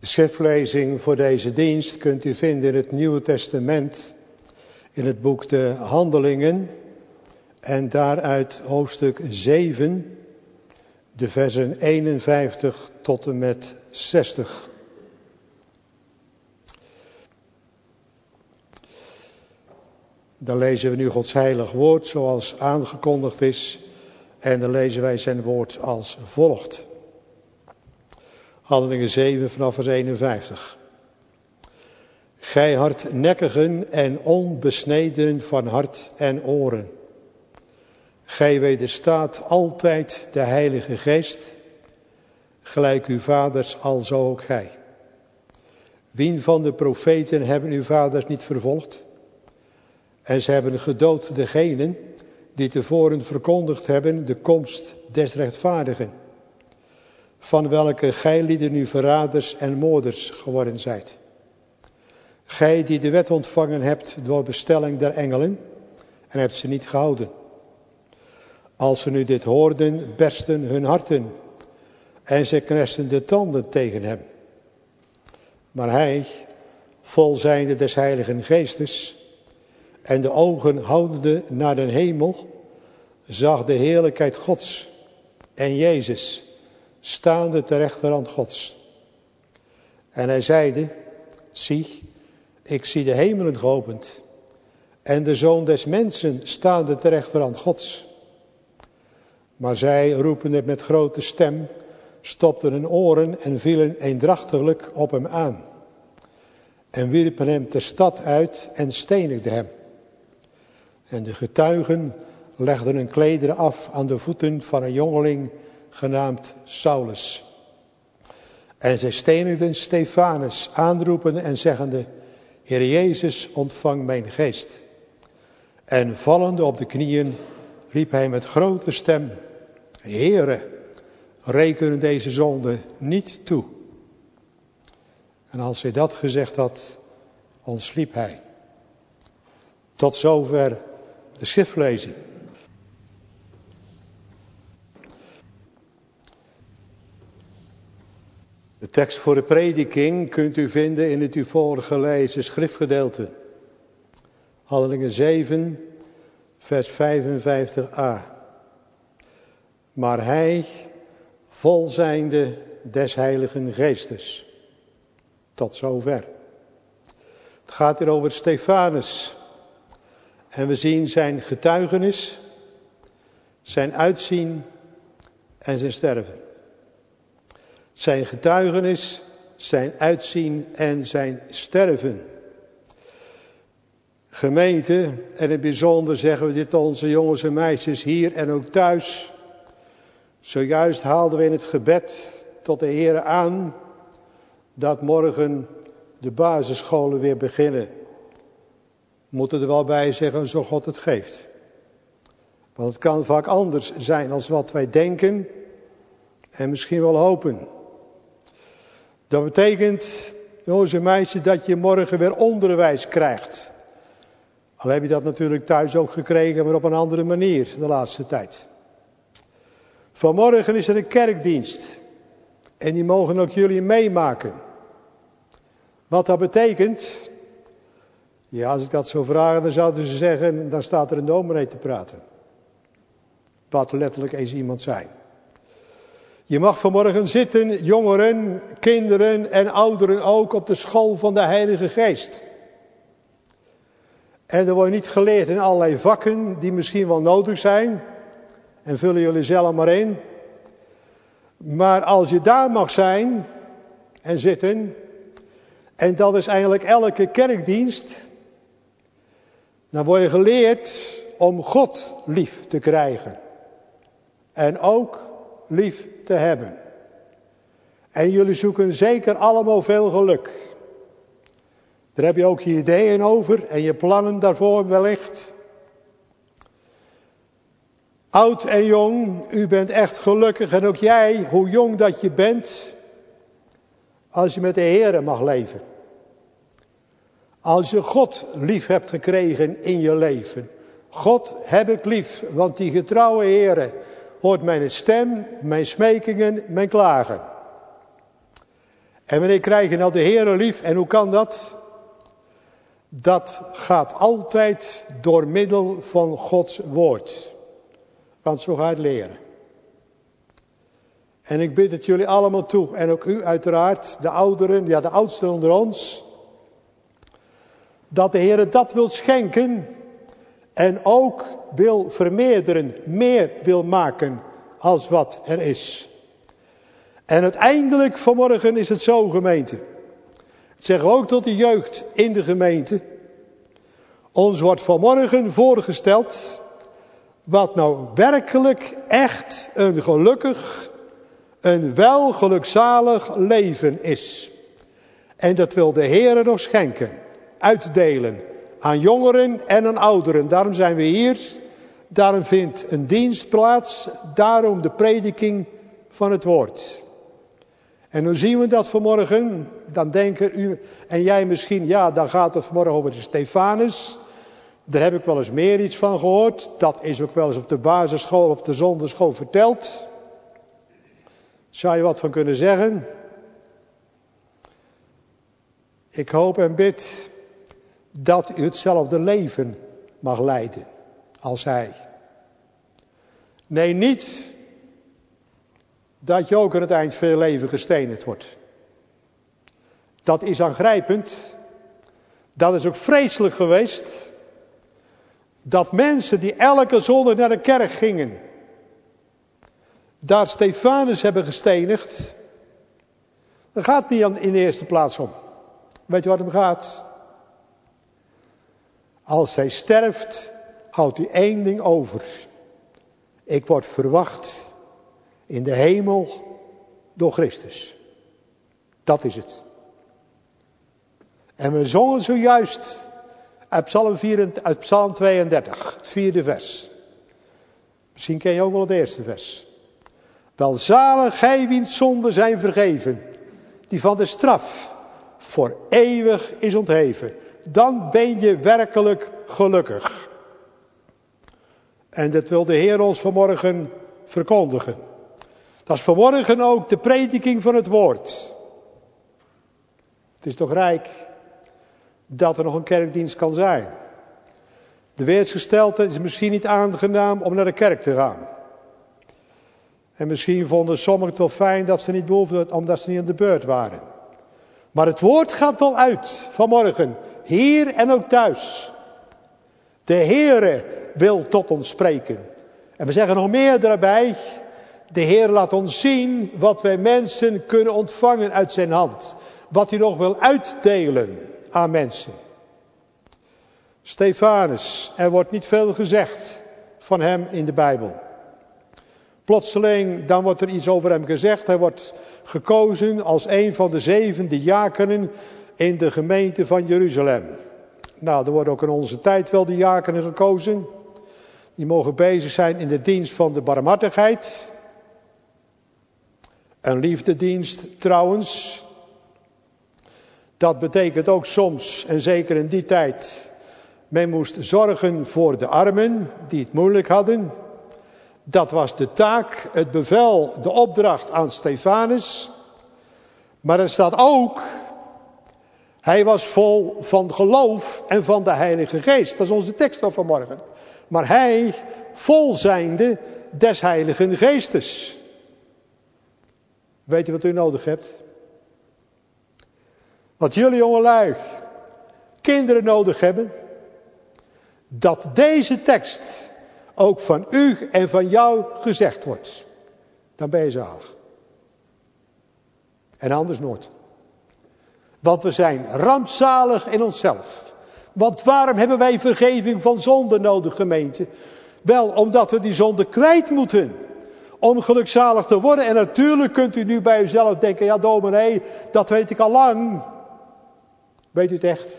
De schriftlezing voor deze dienst kunt u vinden in het Nieuwe Testament, in het boek de Handelingen en daaruit hoofdstuk 7, de versen 51 tot en met 60. Dan lezen we nu Gods heilig woord zoals aangekondigd is en dan lezen wij zijn woord als volgt. Handelingen 7 vanaf vers 51. Gij hardnekkigen en onbesnedenen van hart en oren. Gij wederstaat altijd de Heilige Geest, gelijk uw vaders alzo ook gij. Wien van de profeten hebben uw vaders niet vervolgd? En ze hebben gedood degenen die tevoren verkondigd hebben de komst des rechtvaardigen, van welke gij lieden nu verraders en moorders geworden zijt. Gij die de wet ontvangen hebt door bestelling der engelen en hebt ze niet gehouden. Als ze nu dit hoorden, bersten hun harten en ze knersten de tanden tegen hem. Maar hij, vol zijnde des Heiligen Geestes en de ogen houdende naar den hemel, zag de heerlijkheid Gods en Jezus staande ter rechterhand Gods. En hij zeide, zie, ik zie de hemelen geopend en de Zoon des Mensen staande ter rechterhand Gods. Maar zij, roepende met grote stem, stopten hun oren en vielen eendrachtiglijk op hem aan. En wierpen hem ter stad uit en stenigden hem. En de getuigen legden hun klederen af aan de voeten van een jongeling genaamd Saulus. En zij stenigden Stefanus, aanroepende en zeggende, Heer Jezus, ontvang mijn geest. En vallende op de knieën riep hij met grote stem, Heere, reken deze zonde niet toe. En als hij dat gezegd had, ontsliep hij. Tot zover de schriftlezing. De tekst voor de prediking kunt u vinden in het u voorgelezen schriftgedeelte. Handelingen 7, vers 55a. Maar hij, vol zijnde des Heiligen Geestes. Tot zover. Het gaat hier over Stefanus. En we zien zijn getuigenis, zijn uitzien en zijn sterven. Zijn getuigenis, zijn uitzien en zijn sterven. Gemeente, en in het bijzonder zeggen we dit onze jongens en meisjes hier en ook thuis. Zojuist haalden we in het gebed tot de Heere aan dat morgen de basisscholen weer beginnen. We moeten er wel bij zeggen, zo God het geeft. Want het kan vaak anders zijn als wat wij denken en misschien wel hopen. Dat betekent, jongens en meisjes, dat je morgen weer onderwijs krijgt. Al heb je dat natuurlijk thuis ook gekregen, maar op een andere manier de laatste tijd. Vanmorgen is er een kerkdienst. En die mogen ook jullie meemaken. Wat dat betekent? Ja, als ik dat zou vragen, dan zouden ze zeggen, dan staat er een dominee te praten. Wat letterlijk eens iemand zijn. Je mag vanmorgen zitten, jongeren, kinderen en ouderen ook, op de school van de Heilige Geest. En er wordt niet geleerd in allerlei vakken die misschien wel nodig zijn. En vullen jullie zelf maar in. Maar als je daar mag zijn en zitten, en dat is eigenlijk elke kerkdienst, dan word je geleerd om God lief te krijgen. En ook lief te hebben. En jullie zoeken zeker allemaal veel geluk. Daar heb je ook je ideeën over en je plannen daarvoor wellicht. Oud en jong, u bent echt gelukkig en ook jij, hoe jong dat je bent, als je met de Heere mag leven. Als je God lief hebt gekregen in je leven. God heb ik lief, want die getrouwe Heere hoort mijn stem, mijn smekingen, mijn klagen. En wanneer krijg je nou de Heere lief? En hoe kan dat? Dat gaat altijd door middel van Gods woord. Want zo ga je het leren. En ik bid het jullie allemaal toe. En ook u uiteraard, de ouderen, ja de oudsten onder ons. Dat de Heere dat wil schenken. En ook wil vermeerderen, meer wil maken als wat er is. En uiteindelijk vanmorgen is het zo, gemeente. Dat zeggen we ook tot de jeugd in de gemeente. Ons wordt vanmorgen voorgesteld wat nou werkelijk echt een gelukkig, een welgelukzalig leven is. En dat wil de Heere nog schenken, uitdelen aan jongeren en aan ouderen. Daarom zijn we hier, daarom vindt een dienst plaats, daarom de prediking van het woord. En hoe zien we dat vanmorgen? Dan denken u en jij misschien, ja, dan gaat het vanmorgen over de Stefanus. Daar heb ik wel eens meer iets van gehoord. Dat is ook wel eens op de basisschool of de zonderschool verteld. Zou je wat van kunnen zeggen? Ik hoop en bid dat u hetzelfde leven mag leiden als hij. Nee, niet dat je ook aan het eind van je leven gestenigd wordt. Dat is aangrijpend. Dat is ook vreselijk geweest. Dat mensen die elke zondag naar de kerk gingen, daar Stefanus hebben gestenigd. Dat gaat niet in de eerste plaats om. Weet je wat het om gaat? Als hij sterft, houdt hij één ding over. Ik word verwacht in de hemel door Christus. Dat is het. En we zongen zojuist uit Psalm 32, het 4e vers. Misschien ken je ook wel het eerste vers. Welzalig gij wiens zonden zijn vergeven, die van de straf voor eeuwig is ontheven. Dan ben je werkelijk gelukkig. En dat wil de Heer ons vanmorgen verkondigen. Dat is vanmorgen ook de prediking van het woord. Het is toch rijk dat er nog een kerkdienst kan zijn. De weersgesteldte is misschien niet aangenaam om naar de kerk te gaan. En misschien vonden sommigen het wel fijn dat ze niet behoefden, omdat ze niet aan de beurt waren. Maar het woord gaat wel uit vanmorgen, hier en ook thuis. De Heere wil tot ons spreken. En we zeggen nog meer daarbij. De Heer laat ons zien wat wij mensen kunnen ontvangen uit zijn hand. Wat hij nog wil uitdelen aan mensen. Stefanus, er wordt niet veel gezegd van hem in de Bijbel. Plotseling, dan wordt er iets over hem gezegd. Hij wordt gekozen als een van de 7 diakenen in de gemeente van Jeruzalem. Nou, er worden ook in onze tijd wel diakenen gekozen. Die mogen bezig zijn in de dienst van de barmhartigheid. Een liefdedienst trouwens. Dat betekent ook soms, en zeker in die tijd, men moest zorgen voor de armen die het moeilijk hadden. Dat was de taak, het bevel, de opdracht aan Stefanus. Maar er staat ook, hij was vol van geloof en van de Heilige Geest. Dat is onze tekst van vanmorgen. Maar hij, vol zijnde des Heiligen Geestes. Weet je wat u nodig hebt? Wat jullie jongelui, kinderen nodig hebben. Dat deze tekst ook van u en van jou gezegd wordt. Dan ben je zalig. En anders nooit. Want we zijn rampzalig in onszelf. Want waarom hebben wij vergeving van zonde nodig, gemeente? Wel, omdat we die zonde kwijt moeten. Om gelukzalig te worden. En natuurlijk kunt u nu bij uzelf denken, ja dominee, dat weet ik al lang. Weet u het echt?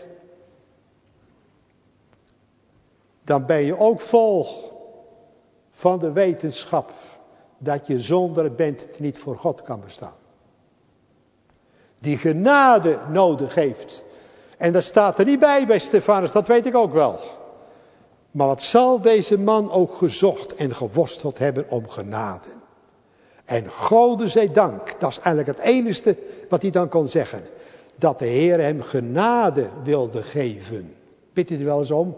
Dan ben je ook vol van de wetenschap dat je zonder bent niet voor God kan bestaan. Die genade nodig heeft. En dat staat er niet bij Stefanus, dat weet ik ook wel. Maar wat zal deze man ook gezocht en geworsteld hebben om genade. En Gode zij dank, dat is eigenlijk het enige wat hij dan kon zeggen. Dat de Heer hem genade wilde geven. Bidt u er wel eens om?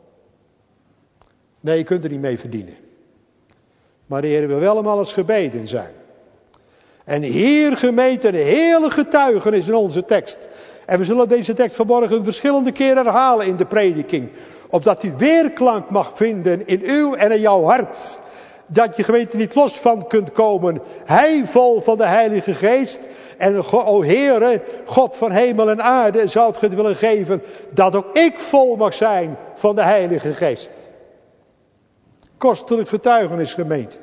Nee, je kunt er niet mee verdienen. Maar de Heer wil wel om alles gebeden zijn. En hier gemeente, een hele getuigenis in onze tekst. En we zullen deze tekst vanmorgen verschillende keren herhalen in de prediking. Opdat u weerklank mag vinden in uw en in jouw hart. Dat je gemeente niet los van kunt komen. Hij vol van de Heilige Geest. En o Heere, God van hemel en aarde, zou het je willen geven. Dat ook ik vol mag zijn van de Heilige Geest. Kostelijk getuigenis gemeente.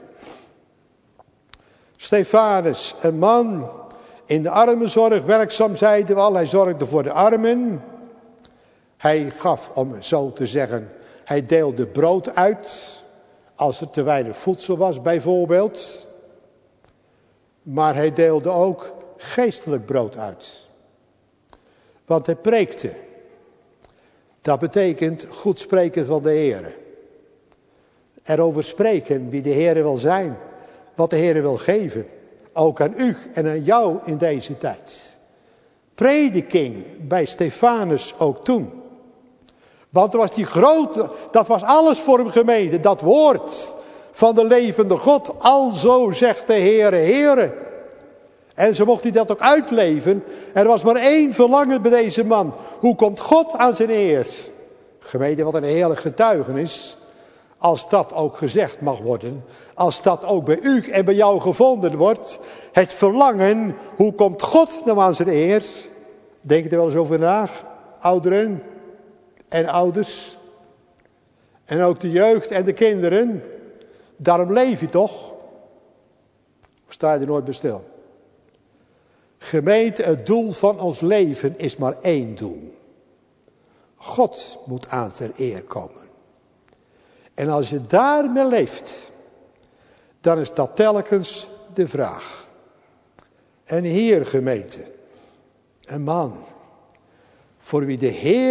Stefanus, een man in de armenzorg werkzaam, zeiden we al. Hij zorgde voor de armen. Hij gaf, om zo te zeggen, hij deelde brood uit. Als er te weinig voedsel was bijvoorbeeld. Maar hij deelde ook geestelijk brood uit. Want hij preekte. Dat betekent goed spreken van de Heere. Erover spreken wie de Heere wil zijn. Wat de Heere wil geven. Ook aan u en aan jou in deze tijd. Prediking bij Stefanus ook toen. Want er was die grote, dat was alles voor hem gemeente. Dat woord van de levende God. Alzo zegt de Heere, Heere. En zo mocht hij dat ook uitleven. Er was maar één verlangen bij deze man. Hoe komt God aan zijn eer? Gemeente, wat een heerlijk getuigenis. Als dat ook gezegd mag worden. Als dat ook bij u en bij jou gevonden wordt. Het verlangen, hoe komt God nou aan zijn eer? Denk er wel eens over na. Ouderen en ouders. En ook de jeugd en de kinderen. Daarom leef je toch? Of sta je er nooit bij stil? Gemeente, het doel van ons leven is maar één doel. God moet aan ter eer komen. En als je daarmee leeft, dan is dat telkens de vraag. En hier gemeente, een man, voor wie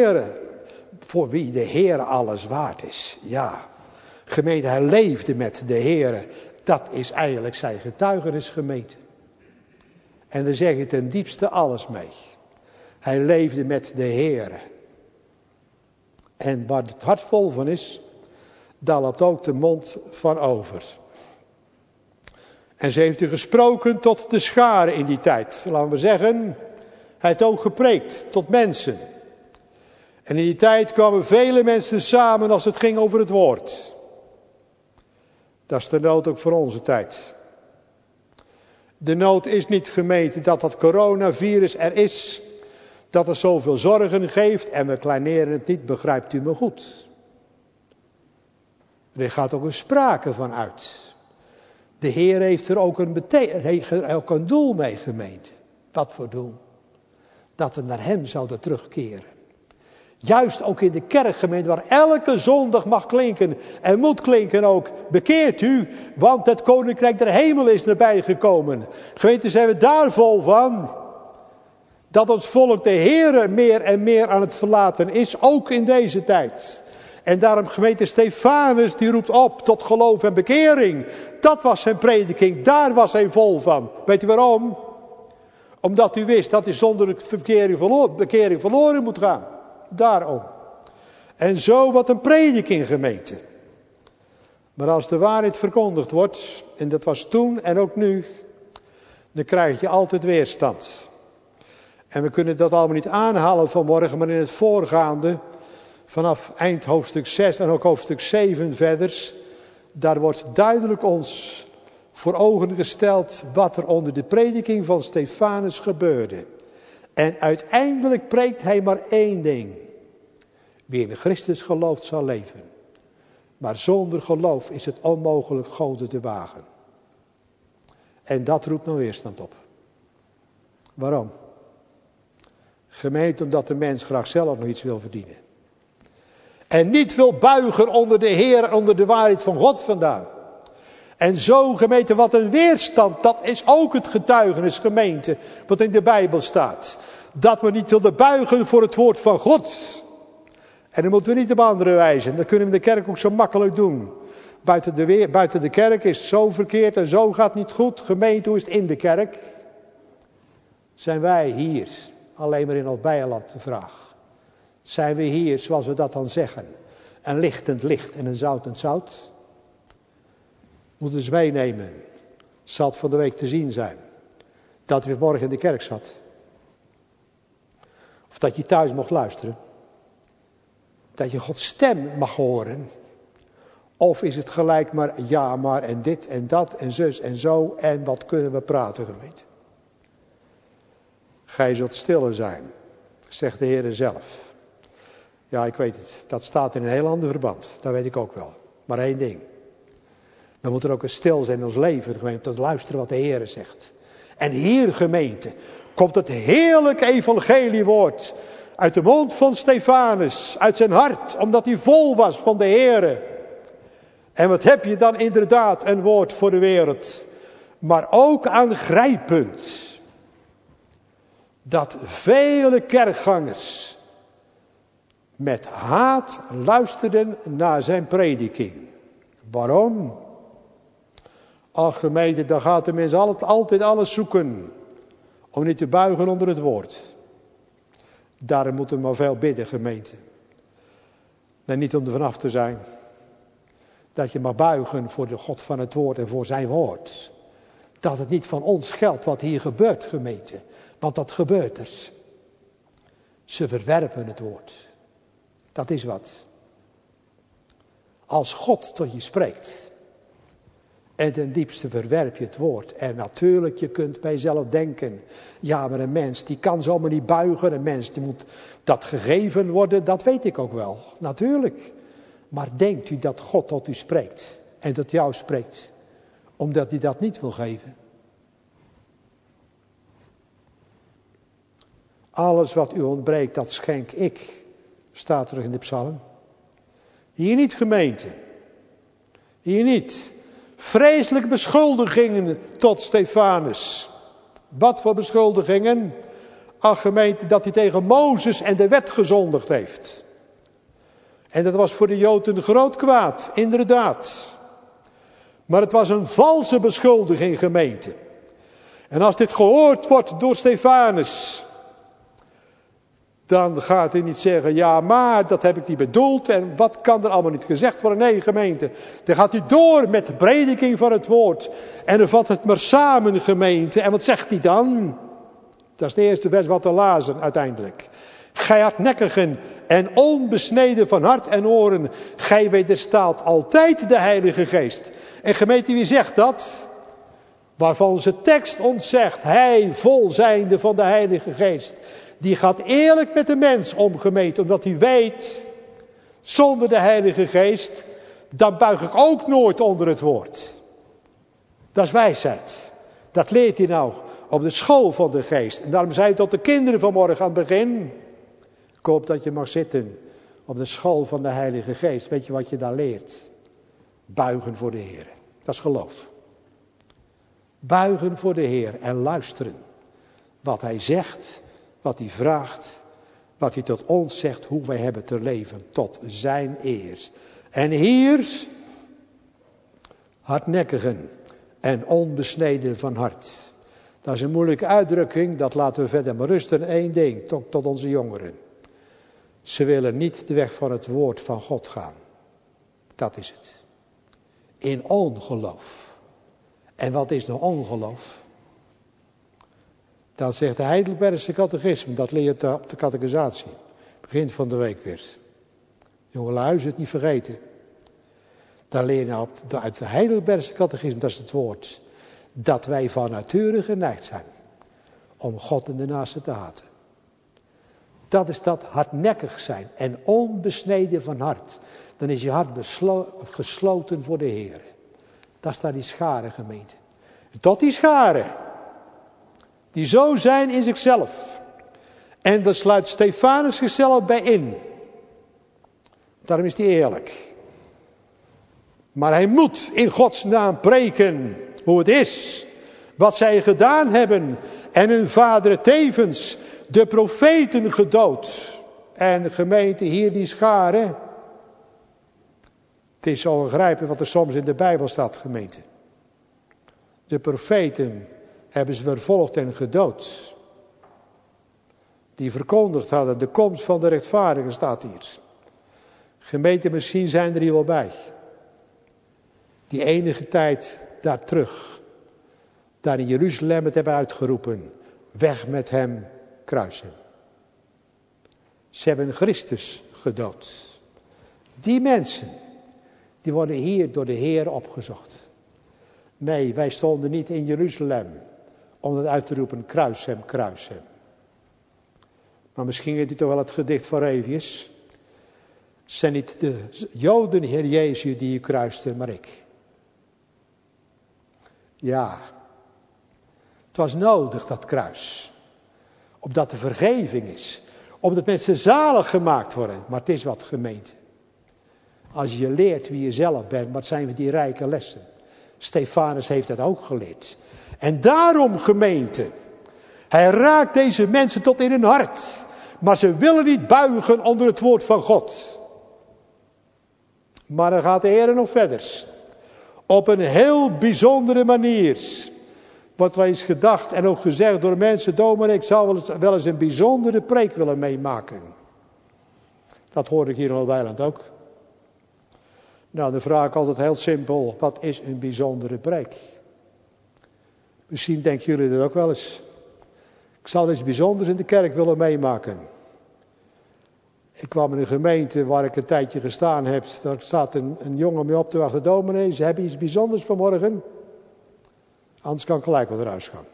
de Heere alles waard is. Ja, gemeente, hij leefde met de Heere. Dat is eigenlijk zijn getuigenis, gemeente. En daar zeg je ten diepste alles mee. Hij leefde met de Heere. En waar het hart vol van is, daar loopt ook de mond van over. En ze heeft u gesproken tot de scharen in die tijd. Laten we zeggen, hij heeft ook gepreekt tot mensen. En in die tijd kwamen vele mensen samen als het ging over het woord. Dat is de nood ook voor onze tijd. De nood is niet gemeente dat coronavirus er is. Dat het zoveel zorgen geeft. En we kleineren het niet, begrijpt u me goed. Er gaat ook een sprake van uit. De Heer heeft er ook een doel mee, gemeente. Wat voor doel? Dat we naar hem zouden terugkeren. Juist ook in de kerkgemeente waar elke zondag mag klinken en moet klinken ook. Bekeert u, want het koninkrijk der hemel is nabij gekomen. Gemeente, zijn we daar vol van. Dat ons volk de Heere meer en meer aan het verlaten is, ook in deze tijd. En daarom gemeente Stefanus die roept op tot geloof en bekering. Dat was zijn prediking, daar was hij vol van. Weet u waarom? Omdat u wist dat hij zonder bekering verloren moet gaan. Daarom. En zo wat een prediking, gemeente. Maar als de waarheid verkondigd wordt, en dat was toen en ook nu, dan krijg je altijd weerstand. En we kunnen dat allemaal niet aanhalen vanmorgen, maar in het voorgaande, vanaf eind hoofdstuk 6 en ook hoofdstuk 7 verder, daar wordt duidelijk ons voor ogen gesteld wat er onder de prediking van Stefanus gebeurde. En uiteindelijk preekt hij maar één ding. Wie in Christus gelooft zal leven. Maar zonder geloof is het onmogelijk Gode te wagen. En dat roept nou weerstand op. Waarom? Gemeente, omdat de mens graag zelf nog iets wil verdienen. En niet wil buigen onder de Heer en onder de waarheid van God vandaan. En zo, gemeente, wat een weerstand, dat is ook het getuigenis, gemeente, wat in de Bijbel staat. Dat we niet wilden buigen voor het woord van God. En dan moeten we niet op andere wijze. Dat kunnen we in de kerk ook zo makkelijk doen. Buiten de kerk is het zo verkeerd en zo gaat niet goed. Gemeente, hoe is het in de kerk? Zijn wij hier alleen maar in ons bijenland de vraag? Zijn we hier, zoals we dat dan zeggen, een lichtend licht en een zoutend zout? Moeten we eens meenemen. Zal het van de week te zien zijn. Dat u morgen in de kerk zat. Of dat je thuis mocht luisteren. Dat je Gods stem mag horen. Of is het gelijk maar ja maar en dit en dat en zus en zo en wat kunnen we praten, gemeente. Gij zult stiller zijn, zegt de Heer zelf. Ja, ik weet het. Dat staat in een heel ander verband. Dat weet ik ook wel. Maar één ding. We moeten ook eens stil zijn in ons leven, gemeente, te luisteren wat de Heer zegt. En hier, gemeente, komt het heerlijke evangeliewoord uit de mond van Stefanus, uit zijn hart, omdat hij vol was van de Heer. En wat heb je dan inderdaad, een woord voor de wereld, maar ook aangrijpend. Dat vele kerkgangers met haat luisterden naar zijn prediking. Waarom? Ach gemeente, dan gaat de mens altijd alles zoeken om niet te buigen onder het woord. Daarom moeten we maar veel bidden, gemeente. Nee, niet om er vanaf te zijn. Dat je mag buigen voor de God van het woord en voor zijn woord. Dat het niet van ons geldt wat hier gebeurt, gemeente. Want dat gebeurt er. Ze verwerpen het woord. Dat is wat. Als God tot je spreekt. En ten diepste verwerp je het woord. En natuurlijk, je kunt bij jezelf denken. Ja, maar een mens die kan zomaar niet buigen. Een mens die moet dat gegeven worden. Dat weet ik ook wel. Natuurlijk. Maar denkt u dat God tot u spreekt. En tot jou spreekt. Omdat hij dat niet wil geven. Alles wat u ontbreekt, dat schenk ik. Staat terug in de psalm. Hier niet, gemeente. Hier niet. Vreselijke beschuldigingen tot Stefanus. Wat voor beschuldigingen? Ach gemeente, dat hij tegen Mozes en de wet gezondigd heeft. En dat was voor de Joden groot kwaad, inderdaad. Maar het was een valse beschuldiging, gemeente. En als dit gehoord wordt door Stefanus, dan gaat hij niet zeggen, ja maar dat heb ik niet bedoeld en wat kan er allemaal niet gezegd worden. Nee gemeente, dan gaat hij door met de prediking van het woord. En dan vat het maar samen, gemeente. En wat zegt hij dan? Dat is de eerste vers wat we lazen uiteindelijk. Gij hardnekkigen en onbesneden van hart en oren, gij wederstaat altijd de Heilige Geest. En gemeente, wie zegt dat? Waarvan onze tekst ons zegt, hij vol zijnde van de Heilige Geest. Die gaat eerlijk met de mens om, gemeente, omdat hij weet, zonder de Heilige Geest, dan buig ik ook nooit onder het woord. Dat is wijsheid. Dat leert hij nou op de school van de Geest. En daarom zei hij tot de kinderen vanmorgen aan het begin, ik hoop dat je mag zitten op de school van de Heilige Geest. Weet je wat je daar leert? Buigen voor de Heer. Dat is geloof. Buigen voor de Heer en luisteren. Wat hij zegt, wat hij vraagt, wat hij tot ons zegt, hoe wij hebben te leven tot zijn eer. En hier, hardnekkigen en onbesneden van hart. Dat is een moeilijke uitdrukking, dat laten we verder maar rusten. Eén ding, tot onze jongeren. Ze willen niet de weg van het woord van God gaan. Dat is het. In ongeloof. En wat is nou ongeloof? Dat zegt de Heidelbergse catechisme, dat leer je op de catechisatie. Begin van de week weer. Jongelui, het niet vergeten. Daar leer je nou uit de Heidelbergse catechisme, dat is het woord. Dat wij van nature geneigd zijn om God en de naaste te haten. Dat is dat hardnekkig zijn en onbesneden van hart. Dan is je hart gesloten voor de Heer. Dat is daar die schare, gemeente. Tot die schare, die zo zijn in zichzelf. En daar sluit Stefanus zichzelf bij in. Daarom is hij eerlijk. Maar hij moet in Gods naam preken hoe het is. Wat zij gedaan hebben. En hun vader tevens de profeten gedood. En gemeente, hier die schare. Het is zo aangrijpend wat er soms in de Bijbel staat, gemeente. De profeten hebben ze vervolgd en gedood. Die verkondigd hadden de komst van de rechtvaardigen, staat hier. Gemeente, misschien zijn er hier wel bij. Die enige tijd daar terug. Daar in Jeruzalem het hebben uitgeroepen. Weg met hem, kruis hem. Ze hebben Christus gedood. Die mensen, die worden hier door de Heer opgezocht. Nee, wij stonden niet in Jeruzalem om het uit te roepen, kruis hem, kruis hem. Maar misschien weet u toch wel het gedicht van Revius. Het zijn niet de Joden, Heer Jezus, die u kruisten, maar ik. Ja, het was nodig, dat kruis. Opdat er vergeving is. Opdat mensen zalig gemaakt worden. Maar het is wat, gemeente. Als je leert wie je zelf bent, wat zijn die rijke lessen. Stefanus heeft dat ook geleerd. En daarom, gemeente, hij raakt deze mensen tot in hun hart. Maar ze willen niet buigen onder het woord van God. Maar dan gaat de Heer nog verder. Op een heel bijzondere manier. Wordt wel eens gedacht en ook gezegd door mensen. Dominee, ik zou wel eens een bijzondere preek willen meemaken. Dat hoor ik hier al weiland ook. Nou, dan vraag ik altijd heel simpel. Wat is een bijzondere preek? Misschien denken jullie dat ook wel eens. Ik zou iets bijzonders in de kerk willen meemaken. Ik kwam in een gemeente waar ik een tijdje gestaan heb. Daar staat een jongen mee op te wachten. Dominee, ze hebben iets bijzonders vanmorgen. Anders kan ik gelijk wel naar huis gaan.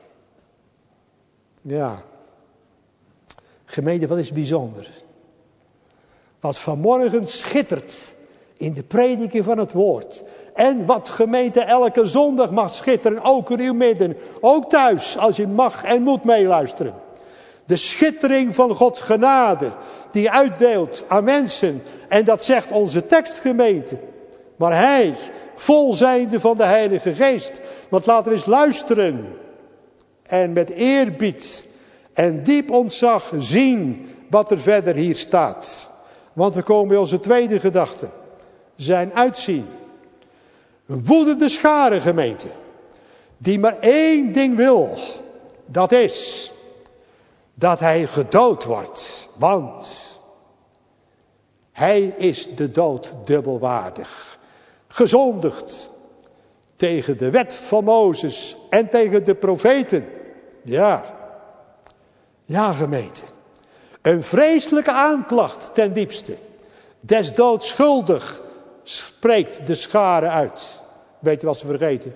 Ja. Gemeente, wat is bijzonder? Wat vanmorgen schittert in de prediking van het woord. En wat gemeente elke zondag mag schitteren, ook in uw midden. Ook thuis, als u mag en moet meeluisteren. De schittering van Gods genade, die uitdeelt aan mensen. En dat zegt onze tekstgemeente. Maar hij, vol zijnde van de Heilige Geest. Want laten we eens luisteren. En met eerbied en diep ontzag zien wat er verder hier staat. Want we komen bij onze tweede gedachte. Zijn uitzien. Een woedende schare, gemeente. Die maar één ding wil. Dat is dat hij gedood wordt. Want hij is de dood dubbelwaardig. Gezondigd tegen de wet van Mozes en tegen de profeten. Ja, gemeente. Een vreselijke aanklacht ten diepste. Des doods schuldig spreekt de schare uit. Weet je wat ze vergeten?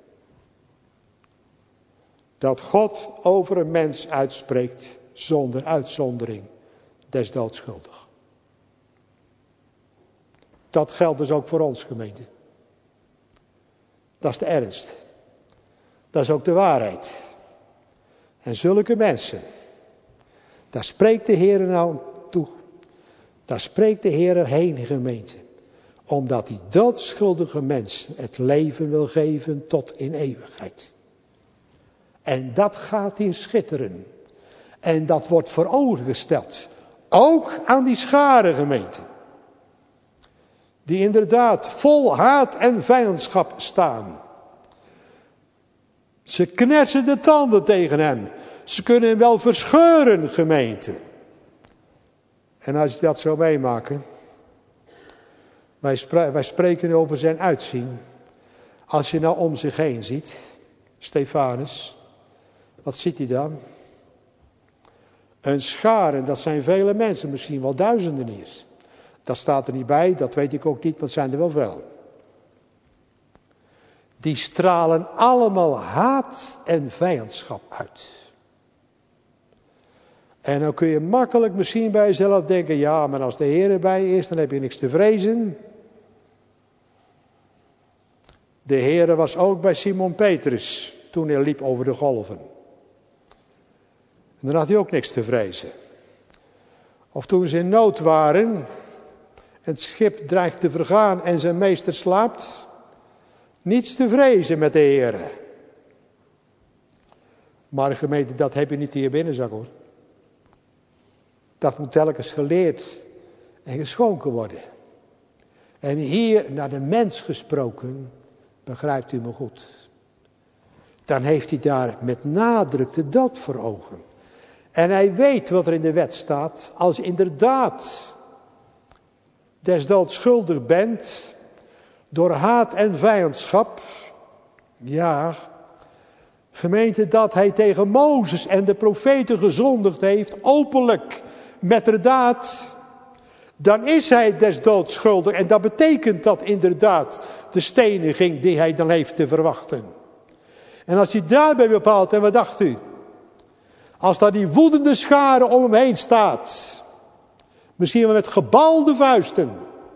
Dat God over een mens uitspreekt zonder uitzondering. Des doods schuldig. Dat geldt dus ook voor ons, gemeente. Dat is de ernst. Dat is ook de waarheid. En zulke mensen, daar spreekt de Heer nou toe. Daar spreekt de Heer heen, gemeente. Omdat die doodschuldige mens het leven wil geven tot in eeuwigheid. En dat gaat hier schitteren. En dat wordt voor ogen gesteld. Ook aan die schare, gemeente. Die inderdaad vol haat en vijandschap staan. Ze knersen de tanden tegen hem. Ze kunnen hem wel verscheuren, gemeente. En als je dat zou meemaken. Wij spreken over zijn uitzien. Als je nou om zich heen ziet. Stefanus. Wat ziet hij dan? Een schare, dat zijn vele mensen. Misschien wel duizenden hier. Dat staat er niet bij, dat weet ik ook niet, want het zijn er wel veel. Die stralen allemaal haat en vijandschap uit. En dan kun je makkelijk misschien bij jezelf denken, ja, maar als de Heer erbij is, dan heb je niks te vrezen. De Heer was ook bij Simon Petrus, toen hij liep over de golven. En dan had hij ook niks te vrezen. Of toen ze in nood waren, het schip dreigt te vergaan en zijn meester slaapt. Niets te vrezen met de Heer. Maar gemeente, dat heb je niet in je binnenzak hoor. Dat moet telkens geleerd en geschonken worden. En hier naar de mens gesproken, begrijpt u me goed. Dan heeft hij daar met nadruk de dood voor ogen. En hij weet wat er in de wet staat. Als je inderdaad des doods schuldig bent, door haat en vijandschap. Ja, gemeente, dat hij tegen Mozes en de profeten gezondigd heeft, openlijk, met de daad. Dan is hij des doods schuldig. En dat betekent dat inderdaad de steniging die hij dan heeft te verwachten. En als hij daarbij bepaalt, en wat dacht u? Als daar die woedende schare om hem heen staat. Misschien wel met gebalde vuisten.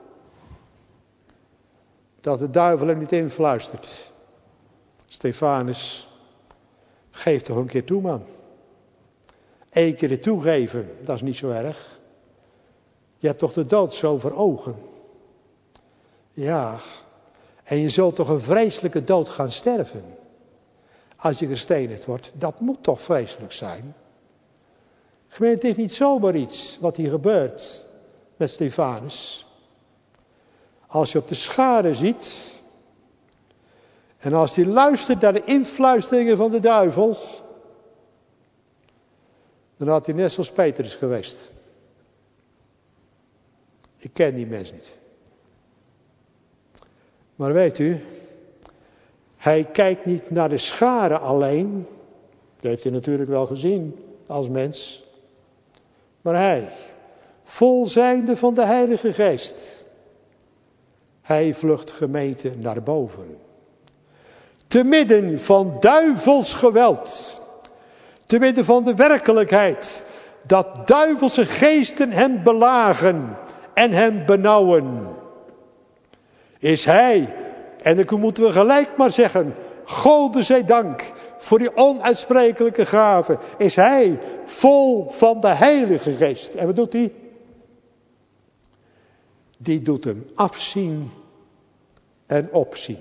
Dat de duivel hem niet influistert. Stefanus, geef toch een keer toe, man. Eén keer het toegeven, dat is niet zo erg. Je hebt toch de dood zo voor ogen. Ja, en je zult toch een vreselijke dood gaan sterven. Als je gestenigd wordt, dat moet toch vreselijk zijn. Gemeente, het is niet zomaar iets wat hier gebeurt met Stefanus. Als je op de schare ziet, en als hij luistert naar de influisteringen van de duivel, dan had hij net zoals Petrus geweest. Ik ken die mens niet. Maar weet u, hij kijkt niet naar de schare alleen. Dat heeft hij natuurlijk wel gezien als mens. Maar hij, vol zijnde van de Heilige Geest, hij vlucht gemeente naar boven. Te midden van duivels geweld. Te midden van de werkelijkheid. Dat duivelse geesten hem belagen en hem benauwen. Is hij, en dan moeten we gelijk maar zeggen, Gode zij dank voor die onuitsprekelijke gave. Is hij vol van de Heilige Geest. En wat doet hij? Die doet hem afzien en opzien.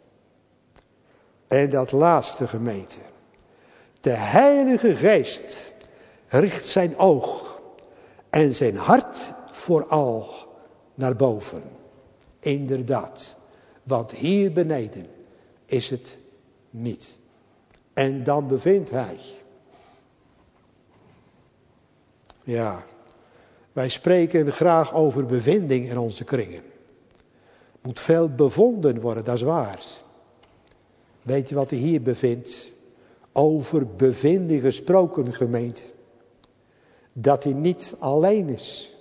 En dat laatste, gemeente. De Heilige Geest richt zijn oog en zijn hart vooral naar boven. Inderdaad, want hier beneden is het niet. En dan bevindt hij. Ja, wij spreken graag over bevinding in onze kringen. Moet veel bevonden worden, dat is waar. Weet je wat hij hier bevindt? Over bevinding gesproken, gemeente. Dat hij niet alleen is.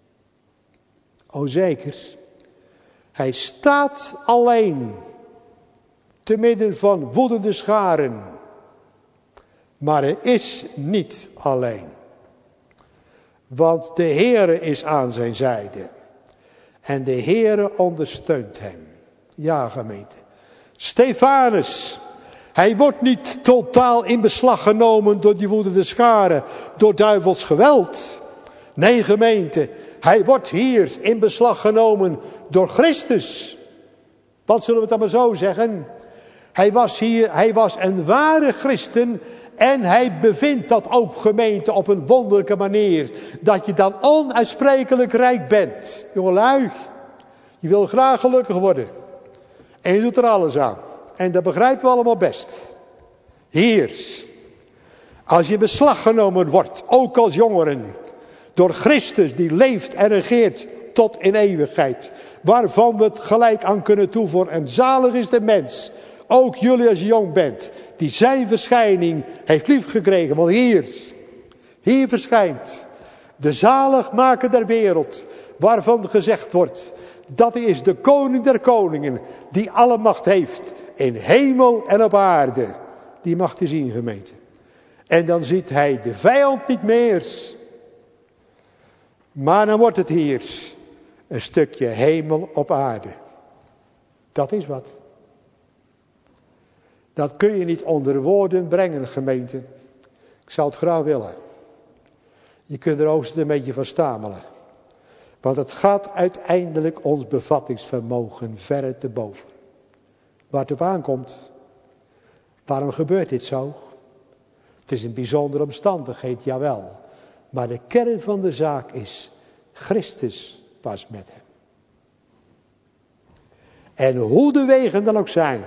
O zeker. Hij staat alleen. Te midden van woedende scharen. Maar hij is niet alleen. Want de Heere is aan zijn zijde. En de Heere ondersteunt hem. Ja, gemeente. Stefanus. Hij wordt niet totaal in beslag genomen door die woedende scharen. Door duivels geweld. Nee, gemeente. Hij wordt hier in beslag genomen door Christus. Wat zullen we het dan maar zo zeggen? Hij was een ware christen. En hij bevindt dat ook, gemeente, op een wonderlijke manier. Dat je dan onuitsprekelijk rijk bent. Jongelui, je wil graag gelukkig worden. En je doet er alles aan. En dat begrijpen we allemaal best. Hier, als je in beslag genomen wordt, ook als jongeren, door Christus die leeft en regeert tot in eeuwigheid. Waarvan we het gelijk aan kunnen toevoegen. En zalig is de mens, ook jullie als je jong bent, die zijn verschijning heeft liefgekregen. Want hier verschijnt de zaligmaker der wereld, waarvan gezegd wordt, dat hij is de koning der koningen, die alle macht heeft in hemel en op aarde. Die mag hij zien, gemeente. En dan ziet hij de vijand niet meer. Maar dan wordt het hier een stukje hemel op aarde. Dat is wat. Dat kun je niet onder woorden brengen, gemeente. Ik zou het graag willen. Je kunt er ook een beetje van stamelen. Want het gaat uiteindelijk ons bevattingsvermogen verre te boven. Waar het op aankomt. Waarom gebeurt dit zo? Het is een bijzondere omstandigheid, jawel. Maar de kern van de zaak is, Christus was met hem. En hoe de wegen dan ook zijn.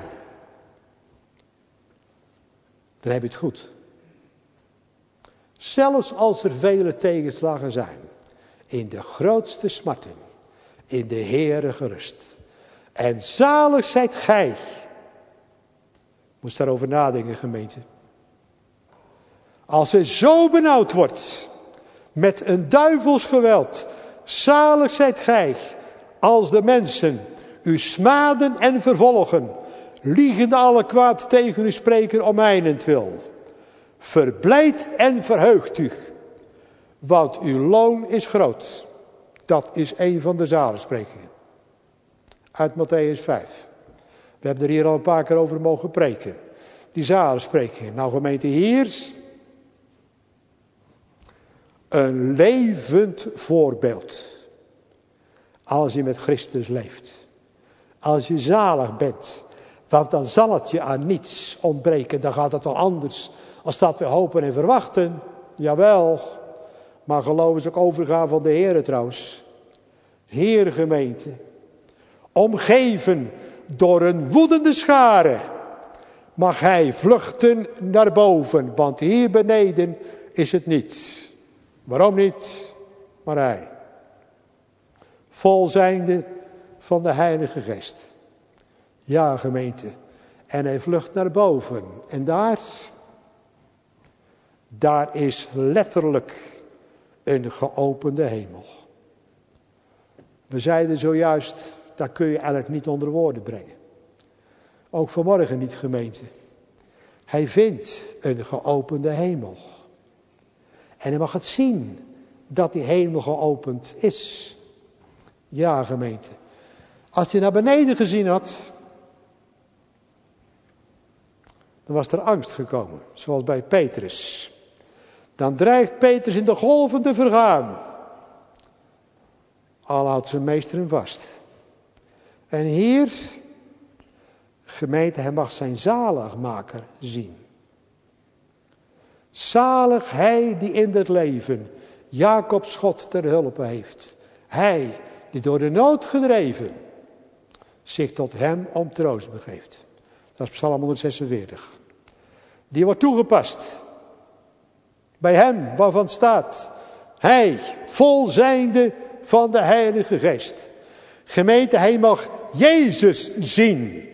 Dan heb je het goed. Zelfs als er vele tegenslagen zijn. In de grootste smarten. In de Heere gerust. En zalig zijt gij. Moest daarover nadenken, gemeente. Als er zo benauwd wordt. Met een duivels geweld. Zalig zijt gij. Als de mensen u smaden en vervolgen. Liegende alle kwaad tegen u spreken om mijnentwil. Verblijd en verheugt u. Want uw loon is groot. Dat is een van de zaligsprekingen. Uit Mattheüs 5. We hebben er hier al een paar keer over mogen preken. Die zaligsprekingen. Nou gemeente, hier een levend voorbeeld. Als je met Christus leeft. Als je zalig bent. Want dan zal het je aan niets ontbreken. Dan gaat het wel anders. Als dat we hopen en verwachten. Jawel. Maar geloof is ook overgaan van de Heer trouwens. Heer gemeente. Omgeven door een woedende schare. Mag hij vluchten naar boven. Want hier beneden is het niets. Waarom niet? Maar hij. Vol zijnde van de Heilige Geest. Ja gemeente. En hij vlucht naar boven. En daar is letterlijk een geopende hemel. We zeiden zojuist, dat kun je eigenlijk niet onder woorden brengen. Ook vanmorgen niet, gemeente. Hij vindt een geopende hemel. En hij mag het zien dat die hemel geopend is. Ja, gemeente. Als hij naar beneden gezien had, dan was er angst gekomen, zoals bij Petrus. Dan dreigt Petrus in de golven te vergaan. Al houdt zijn meester hem vast. En hier, gemeente, hij mag zijn zaligmaker zien. Zalig hij die in het leven Jacobs God ter hulpe heeft. Hij die door de nood gedreven zich tot hem om troost begeeft. Dat is Psalm 146. Die wordt toegepast. Bij hem waarvan staat. Hij vol zijnde van de Heilige Geest. Gemeente, hij mag Jezus zien.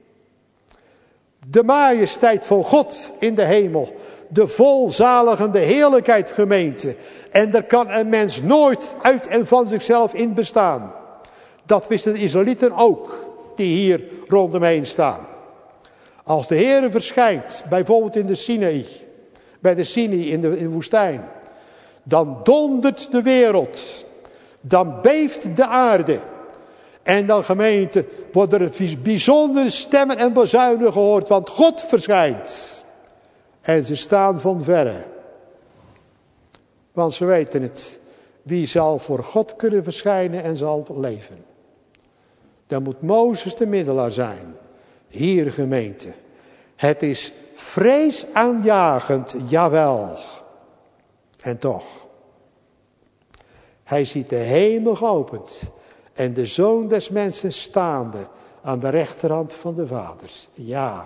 De majesteit van God in de hemel. De volzaligende heerlijkheid, gemeente. En daar kan een mens nooit uit en van zichzelf in bestaan. Dat wisten de Israëlieten ook. Die hier rondomheen staan. Als de Heere verschijnt. Bijvoorbeeld in de Sinaï. Bij de Sinai in de woestijn. Dan dondert de wereld. Dan beeft de aarde. En dan gemeente worden er bijzondere stemmen en bazuinen gehoord. Want God verschijnt. En ze staan van verre. Want ze weten het. Wie zal voor God kunnen verschijnen en zal leven? Dan moet Mozes de middelaar zijn. Hier gemeente. Het is vreesaanjagend, jawel. En toch. Hij ziet de hemel geopend. En de Zoon des Mensen staande aan de rechterhand van de Vader. Ja.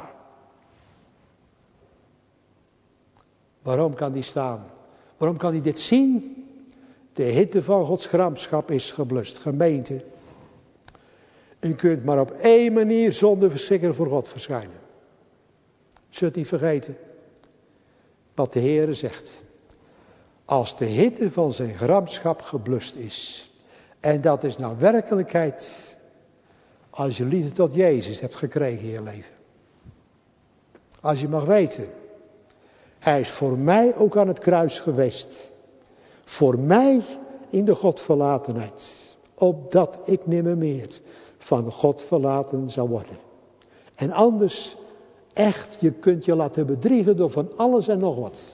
Waarom kan die staan? Waarom kan hij dit zien? De hitte van Gods gramschap is geblust. Gemeente. U kunt maar op één manier zonder verschrikken voor God verschijnen. Zult niet vergeten. Wat de Heere zegt. Als de hitte van zijn gramschap geblust is. En dat is nou werkelijkheid. Als je liefde tot Jezus hebt gekregen in je leven. Als je mag weten. Hij is voor mij ook aan het kruis geweest. Voor mij in de Godverlatenheid. Opdat ik nimmer meer van God verlaten zou worden. En anders, echt, je kunt je laten bedriegen door van alles en nog wat.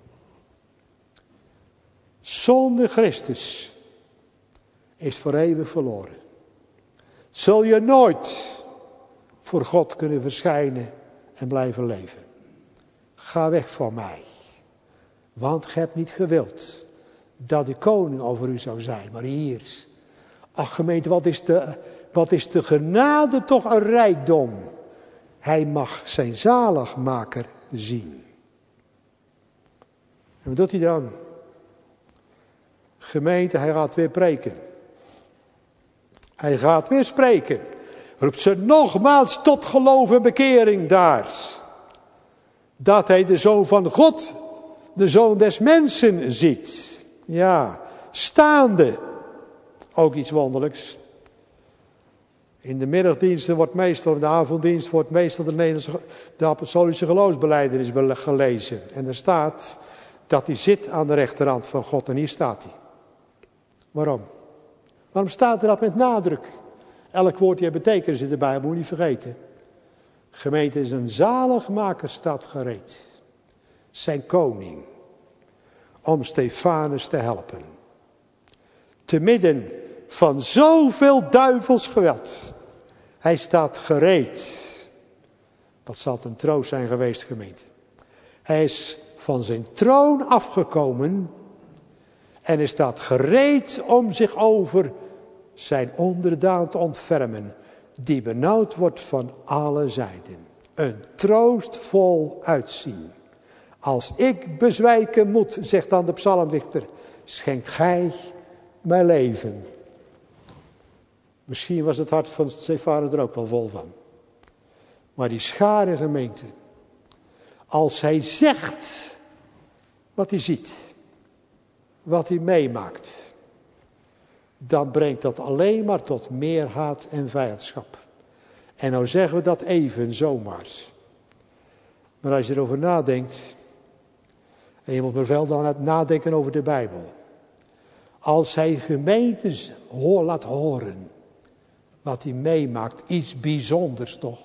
Zonder Christus is voor eeuwig verloren. Zul je nooit voor God kunnen verschijnen en blijven leven. Ga weg van mij. Want gij hebt niet gewild dat de koning over u zou zijn. Maar hier. Ach gemeente, Wat is de genade toch een rijkdom. Hij mag zijn zaligmaker zien. En wat doet hij dan? Gemeente, hij gaat weer preken. Hij gaat weer spreken. Roept ze nogmaals tot geloof en bekering daar. Dat hij de Zoon van God, de Zoon des mensen ziet. Ja, staande. Ook iets wonderlijks. In de middagdiensten wordt meestal, in de avonddienst wordt meestal de apostolische geloofsbelijdenis gelezen. En er staat dat hij zit aan de rechterhand van God en hier staat hij. Waarom? Waarom staat er dat met nadruk? Elk woord die betekenis in de Bijbel, moet je niet vergeten. Gemeente is een zaligmaker staat gereed. Zijn koning. Om Stefanus te helpen. Te midden van zoveel duivels geweld. Hij staat gereed. Dat zal een troost zijn geweest, gemeente. Hij is van zijn troon afgekomen. En hij staat gereed om zich over zijn onderdaan te ontfermen. Die benauwd wordt van alle zijden. Een troostvol uitzien. Als ik bezwijken moet, zegt dan de psalmdichter, schenkt gij mijn leven. Misschien was het hart van Stefanus er ook wel vol van. Maar die schare gemeente, als hij zegt wat hij ziet, wat hij meemaakt, dan brengt dat alleen maar tot meer haat en vijandschap. En nou zeggen we dat even zomaar. Maar als je erover nadenkt, en je moet maar veel dan nadenken over de Bijbel. Als hij gemeentes laat horen wat hij meemaakt, iets bijzonders toch.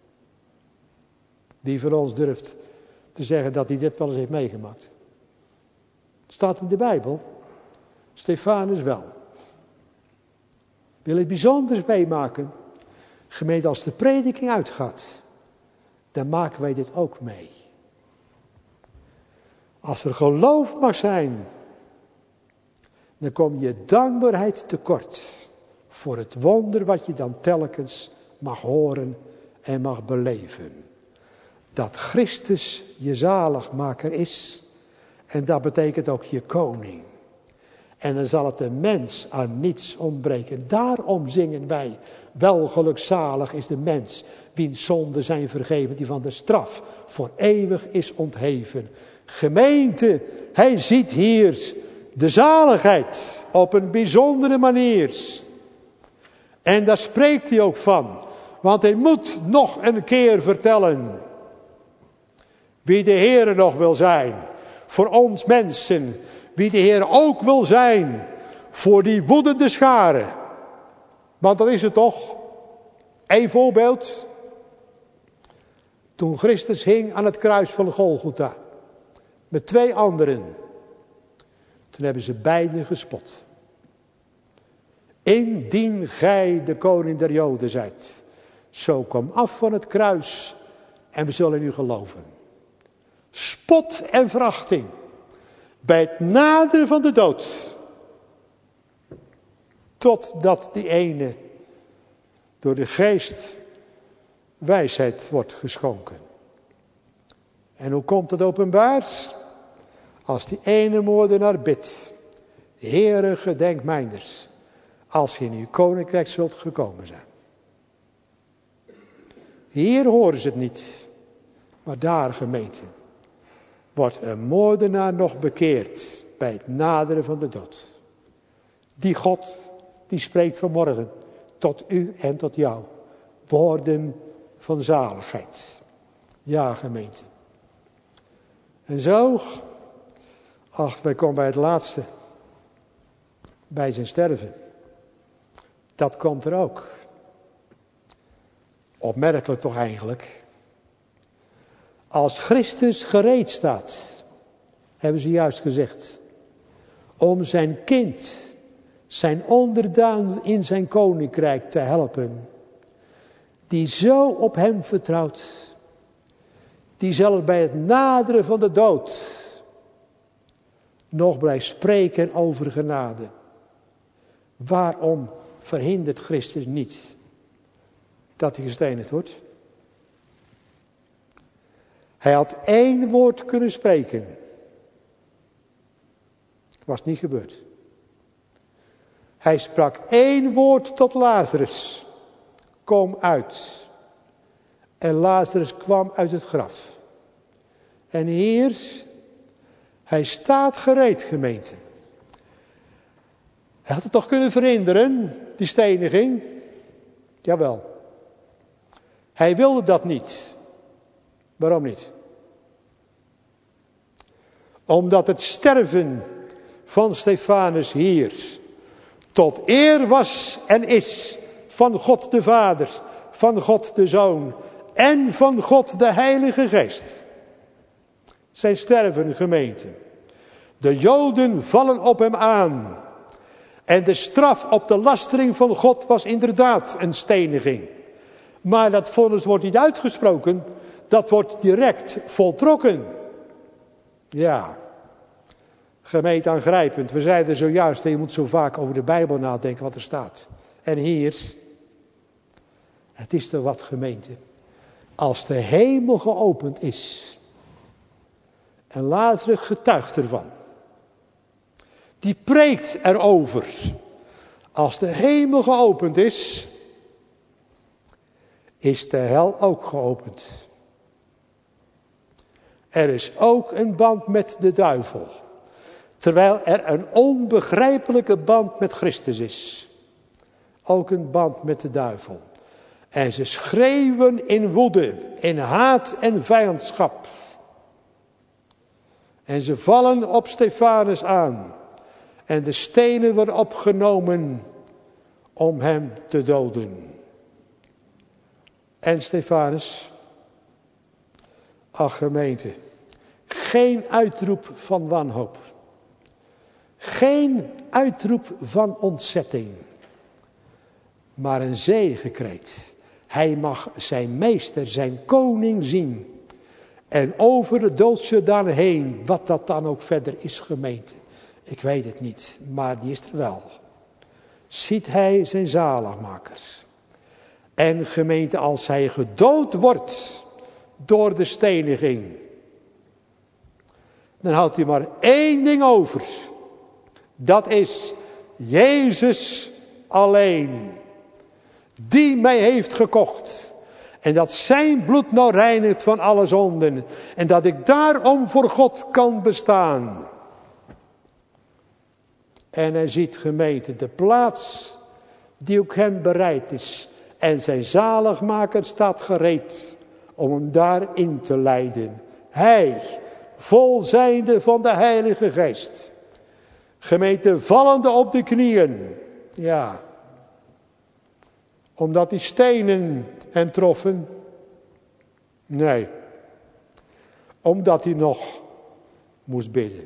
Wie van ons durft te zeggen dat hij dit wel eens heeft meegemaakt. Het staat in de Bijbel. Stefanus wel. Wil je bijzonders meemaken? Gemeente, als de prediking uitgaat, dan maken wij dit ook mee. Als er geloof mag zijn, dan kom je dankbaarheid tekort voor het wonder wat je dan telkens mag horen en mag beleven. Dat Christus je zaligmaker is en dat betekent ook je koning. En dan zal het de mens aan niets ontbreken. Daarom zingen wij, welgelukzalig is de mens, wiens zonden zijn vergeven, die van de straf voor eeuwig is ontheven. Gemeente, hij ziet hier de zaligheid op een bijzondere manier. En daar spreekt hij ook van. Want hij moet nog een keer vertellen wie de Heere nog wil zijn. Voor ons mensen. Wie de Heer ook wil zijn voor die woedende schare. Want dat is het toch. Eén voorbeeld. Toen Christus hing aan het kruis van Golgotha. Met 2 anderen. Toen hebben ze beiden gespot. Indien gij de koning der Joden zijt. Zo kom af van het kruis en we zullen in u geloven. Spot en verachting. Bij het naderen van de dood. Totdat die ene door de geest wijsheid wordt geschonken. En hoe komt het openbaar? Als die ene moordenaar bidt. Heere, gedenk mijners. Als je in uw koninkrijk zult gekomen zijn. Hier horen ze het niet. Maar daar, gemeente, wordt een moordenaar nog bekeerd bij het naderen van de dood. Die God, die spreekt vanmorgen tot u en tot jou. Woorden van zaligheid. Ja, gemeente. En zo, wij komen bij het laatste. Bij zijn sterven. Dat komt er ook. Opmerkelijk toch eigenlijk. Als Christus gereed staat, hebben ze juist gezegd, om zijn kind, zijn onderdaan in zijn koninkrijk te helpen, die zo op hem vertrouwt, die zelfs bij het naderen van de dood nog blijft spreken over genade. Waarom verhindert Christus niet dat hij gestenigd wordt. Hij had 1 woord kunnen spreken. Het was niet gebeurd. Hij sprak 1 woord tot Lazarus. Kom uit. En Lazarus kwam uit het graf. En hier, hij staat gereed, gemeente. Hij had het toch kunnen verhinderen, die steniging? Jawel. Hij wilde dat niet. Waarom niet? Omdat het sterven van Stefanus hier tot eer was en is van God de Vader, van God de Zoon en van God de Heilige Geest. Zijn sterven, gemeente. De Joden vallen op hem aan. En de straf op de lastering van God was inderdaad een steniging. Maar dat vonnis wordt niet uitgesproken. Dat wordt direct voltrokken. Ja. Gemeente, aangrijpend. We zeiden zojuist, je moet zo vaak over de Bijbel nadenken wat er staat. En hier, het is er wat, gemeente. Als de hemel geopend is. En Lazarus getuigt ervan. Die preekt erover. Als de hemel geopend is, is de hel ook geopend. Er is ook een band met de duivel. Terwijl er een onbegrijpelijke band met Christus is. Ook een band met de duivel. En ze schreeuwen in woede, in haat en vijandschap. En ze vallen op Stefanus aan. En de stenen worden opgenomen om hem te doden. En Stefanus, ach gemeente, geen uitroep van wanhoop. Geen uitroep van ontzetting. Maar een zegekreet. Hij mag zijn meester, zijn koning zien. En over de doodsjordaan heen, wat dat dan ook verder is, gemeente. Ik weet het niet, maar die is er wel. Ziet hij zijn zaligmakers. En gemeente, als hij gedood wordt door de steniging. Dan houdt hij maar 1 ding over. Dat is Jezus alleen. Die mij heeft gekocht. En dat zijn bloed nou reinigt van alle zonden. En dat ik daarom voor God kan bestaan. En hij ziet, gemeente, de plaats die ook hem bereid is. En zijn zaligmaker staat gereed om hem daarin te leiden. Hij, vol zijnde van de Heilige Geest. Gemeente, vallende op de knieën. Ja. Omdat die stenen hem troffen? Nee. Omdat hij nog moest bidden.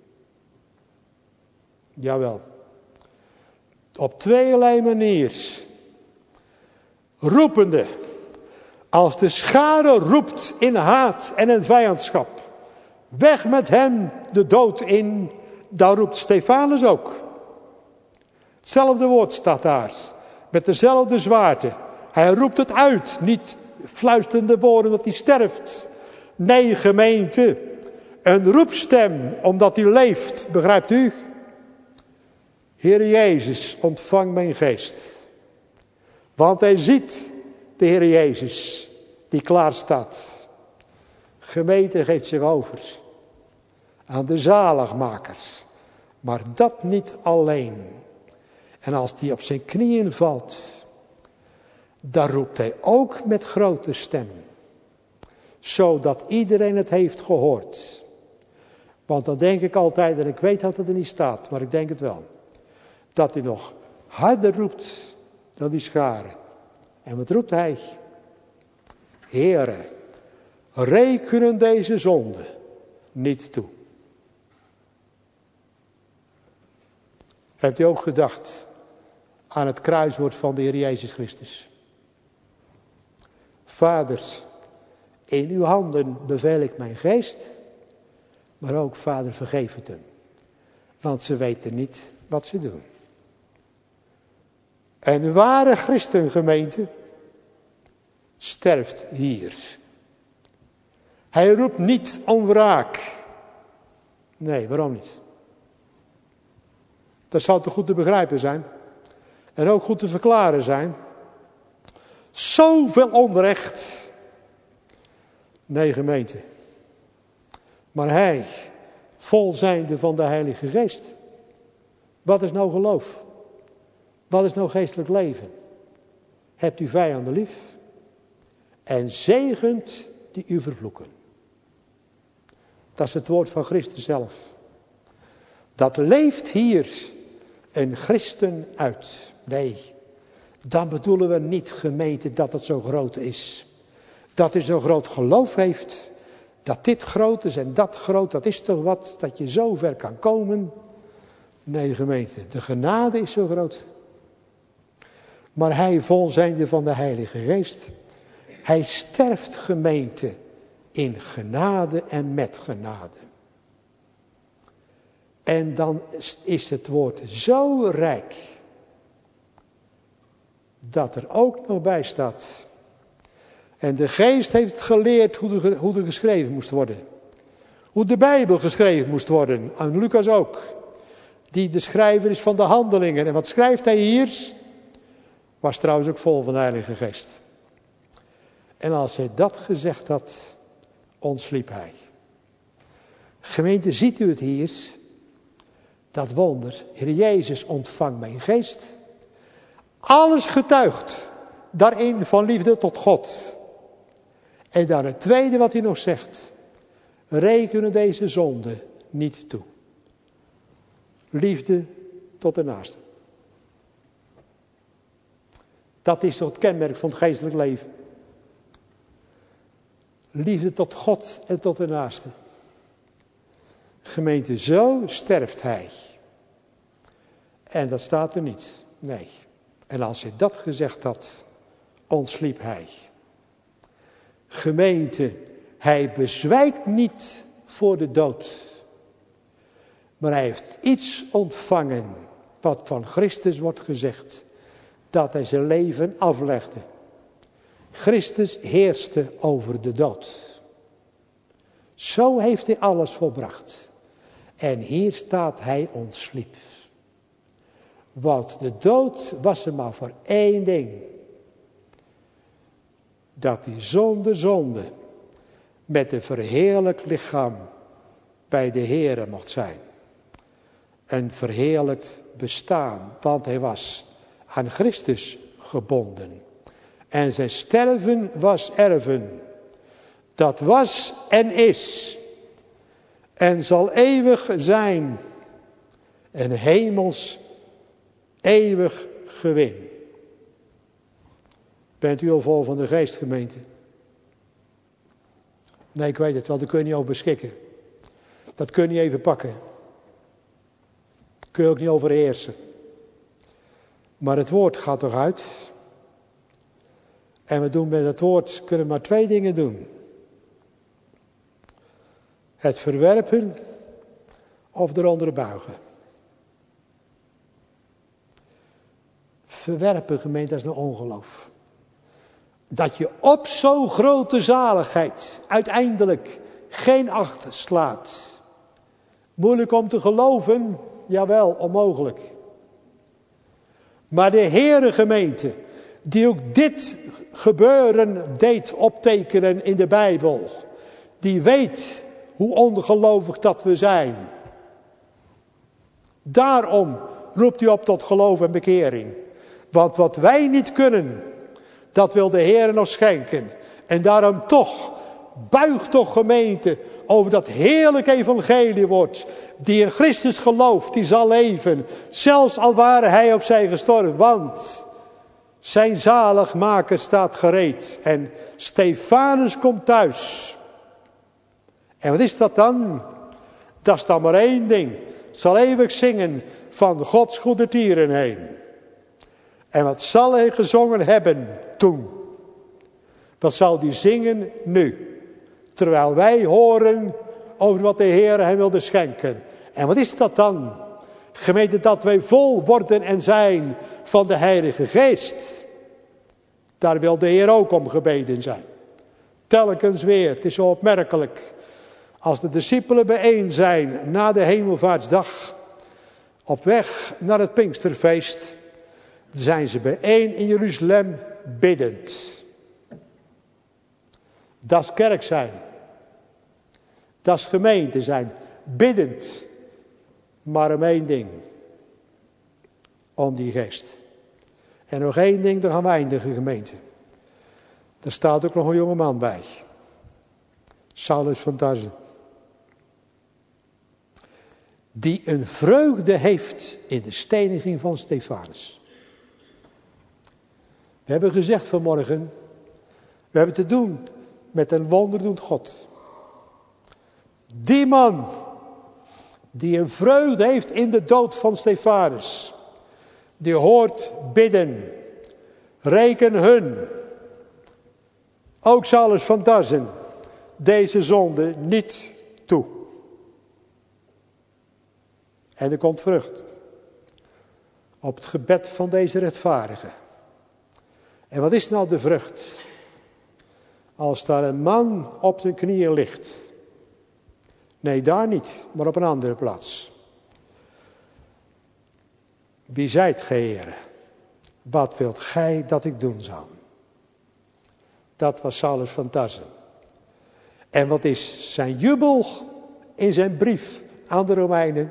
Jawel. Op tweeërlei manier. Roepende. Als de schare roept in haat en in vijandschap. Weg met hem de dood in. Dan roept Stefanus ook. Hetzelfde woord staat daar. Met dezelfde zwaarte. Hij roept het uit. Niet fluisterende woorden dat hij sterft. Nee, gemeente. Een roepstem omdat hij leeft. Begrijpt u? Heer Jezus, ontvang mijn geest. Want hij ziet de Heer Jezus die klaar staat. Gemeente geeft zich over aan de zaligmakers. Maar dat niet alleen. En als die op zijn knieën valt, dan roept hij ook met grote stem. Zodat iedereen het heeft gehoord. Want dan denk ik altijd, en ik weet dat het er niet staat, maar ik denk het wel. Dat hij nog harder roept dan die scharen. En wat roept hij? Heere, rekenen deze zonde niet toe. Hebt u ook gedacht aan het kruiswoord van de Heer Jezus Christus? Vader, in uw handen beveel ik mijn geest. Maar ook, Vader, vergeef het hem. Want ze weten niet wat ze doen. En ware christengemeente, sterft hier. Hij roept niet om wraak. Nee, waarom niet? Dat zou toch goed te begrijpen zijn. En ook goed te verklaren zijn. Zoveel onrecht. Nee, gemeente. Maar hij, vol zijnde van de Heilige Geest. Wat is nou geloof? Wat is nou geestelijk leven? Hebt u vijanden lief? En zegent die u vervloeken. Dat is het woord van Christus zelf. Dat leeft hier een christen uit. Nee, dan bedoelen we niet, gemeente, dat het zo groot is. Dat hij zo'n groot geloof heeft. Dat dit groot is en dat groot, dat is toch wat, dat je zo ver kan komen. Nee, gemeente, de genade is zo groot. Maar hij, vol zijnde van de Heilige Geest, hij sterft, gemeente, in genade en met genade. En dan is het woord zo rijk, dat er ook nog bij staat. En de Geest heeft het geleerd hoe er geschreven moest worden. Hoe de Bijbel geschreven moest worden. En Lucas ook. Die de schrijver is van de Handelingen. En wat schrijft hij hier? Was trouwens ook vol van de Heilige Geest. En als hij dat gezegd had, ontsliep hij. Gemeente, ziet u het hier? Dat wonder. Heer Jezus, ontvang mijn geest. Alles getuigt daarin van liefde tot God. En dan het tweede wat hij nog zegt. Rekenen deze zonde niet toe. Liefde tot de naaste. Dat is toch het kenmerk van het geestelijk leven. Liefde tot God en tot de naaste. Gemeente, zo sterft hij. En dat staat er niet. Nee. En als hij dat gezegd had, ontsliep hij. Gemeente, hij bezwijkt niet voor de dood. Maar hij heeft iets ontvangen wat van Christus wordt gezegd. Dat hij zijn leven aflegde. Christus heerste over de dood. Zo heeft hij alles volbracht. En hier staat hij ontsliep. Want de dood was er maar voor één ding. Dat hij zonder zonde met een verheerlijkt lichaam bij de Heere mocht zijn. Een verheerlijkt bestaan, want hij was aan Christus gebonden. En zijn sterven was erven. Dat was en is. En zal eeuwig zijn. Een hemels eeuwig gewin. Bent u al vol van de geest, gemeente? Nee, ik weet het wel, daar kun je niet over beschikken. Dat kun je niet even pakken. Daar kun je ook niet over heersen. Maar het woord gaat toch uit. En we doen met het woord, kunnen maar twee dingen doen. Het verwerpen of eronder buigen. Verwerpen, gemeente, dat is een ongeloof. Dat je op zo'n grote zaligheid uiteindelijk geen acht slaat. Moeilijk om te geloven, jawel, onmogelijk. Maar de Heere gemeente, die ook dit gebeuren deed optekenen in de Bijbel, die weet hoe ongelovig dat we zijn. Daarom roept hij op tot geloof en bekering. Want wat wij niet kunnen, dat wil de Heer nog schenken. En daarom toch, buig toch gemeente over dat heerlijke evangeliewoord. Die in Christus gelooft, die zal leven. Zelfs al ware hij op zij gestorven. Want zijn zaligmaker staat gereed. En Stefanus komt thuis. En wat is dat dan? Dat is dan maar één ding. Het zal eeuwig zingen van Gods goede tieren heen. En wat zal hij gezongen hebben toen? Wat zal hij zingen nu? Terwijl wij horen over wat de Heer hem wilde schenken. En wat is dat dan? Gemeente, dat wij vol worden en zijn van de Heilige Geest. Daar wil de Heer ook om gebeden zijn. Telkens weer, het is zo opmerkelijk. Als de discipelen bijeen zijn na de hemelvaartsdag, op weg naar het Pinksterfeest, zijn ze bijeen in Jeruzalem biddend. Dat is kerk zijn. Dat is gemeente zijn. Biddend. Maar om één ding. Om die geest. En nog één ding, dan gaan we eindigen, gemeente. Er staat ook nog een jonge man bij. Saulus van Tarse. Die een vreugde heeft in de steniging van Stefanus. We hebben gezegd vanmorgen. We hebben te doen met een wonderdoend God. Die man. Die een vreugde heeft in de dood van Stefanus. Die hoort bidden. Reken hun. Ook Saulus van Tarsen. Deze zonde niet toe. En er komt vrucht. Op het gebed van deze rechtvaardige. En wat is nou de vrucht? Als daar een man op zijn knieën ligt. Nee, daar niet, maar op een andere plaats. Wie zijt gij, Heere? Wat wilt gij dat ik doen zal? Dat was Saulus van Tarse. En wat is zijn jubel in zijn brief aan de Romeinen?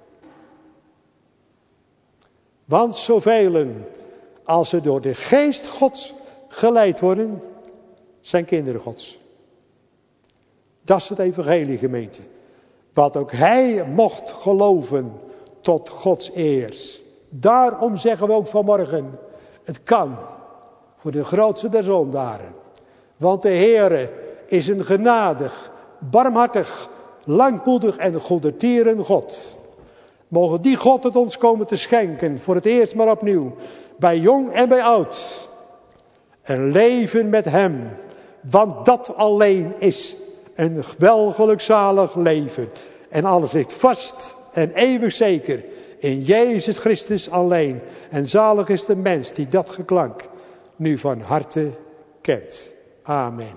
Want zoveel als ze door de geest Gods geleid worden, zijn kinderen Gods. Dat is het evangelie, gemeente. Wat ook hij mocht geloven tot Gods eer. Daarom zeggen we ook vanmorgen, het kan voor de grootste der zondaren. Want de Heere is een genadig, barmhartig, langmoedig en goedertieren God. Mogen die God het ons komen te schenken, voor het eerst maar opnieuw, bij jong en bij oud. Een leven met hem, want dat alleen is een welgelukzalig leven. En alles ligt vast en eeuwig zeker in Jezus Christus alleen. En zalig is de mens die dat geklank nu van harte kent. Amen.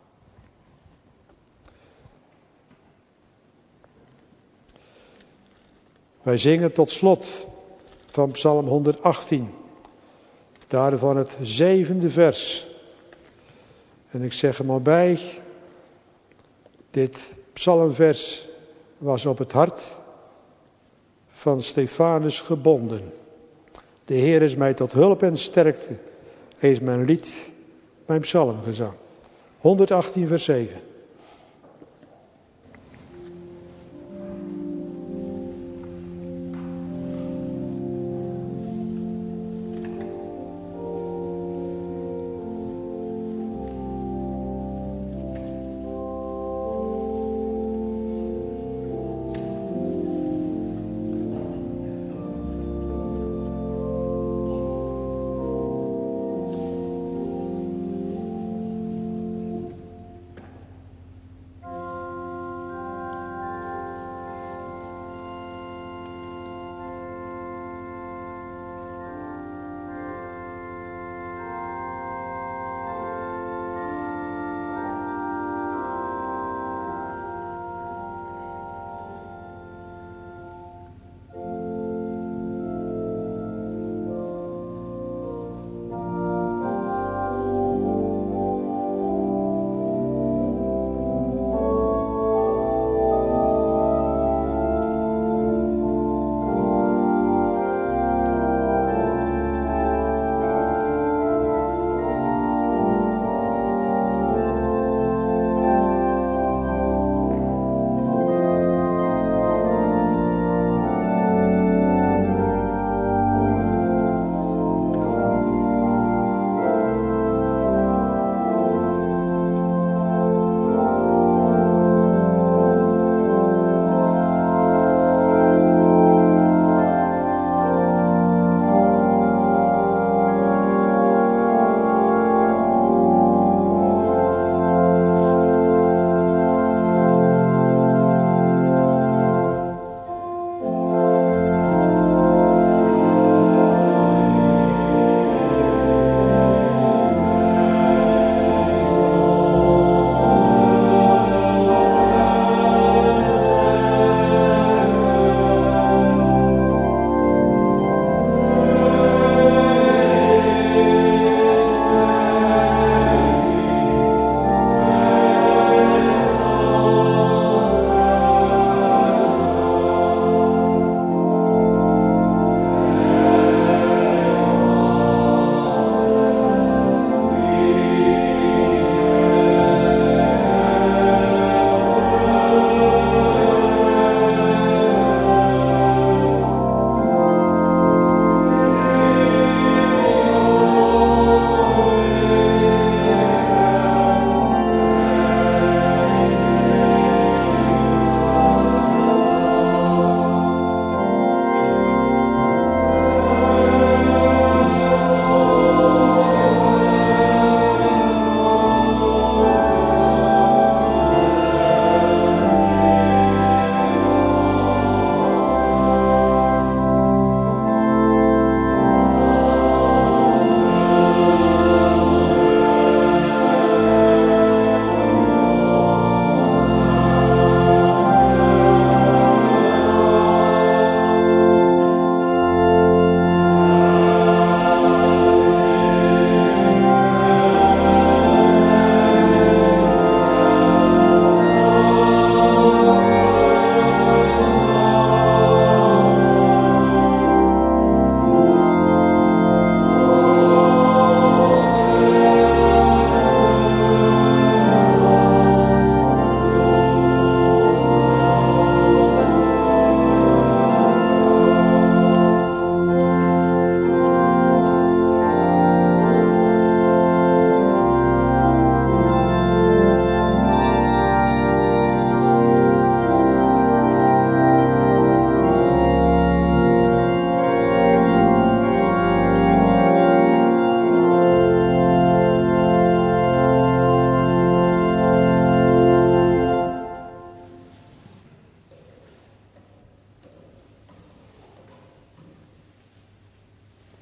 Wij zingen tot slot van Psalm 118. Daarvan het 7e vers. En ik zeg er maar bij. Dit psalmvers was op het hart van Stefanus gebonden. De Heer is mij tot hulp en sterkte. Hij is mijn lied, mijn psalmgezang. 118 vers 7.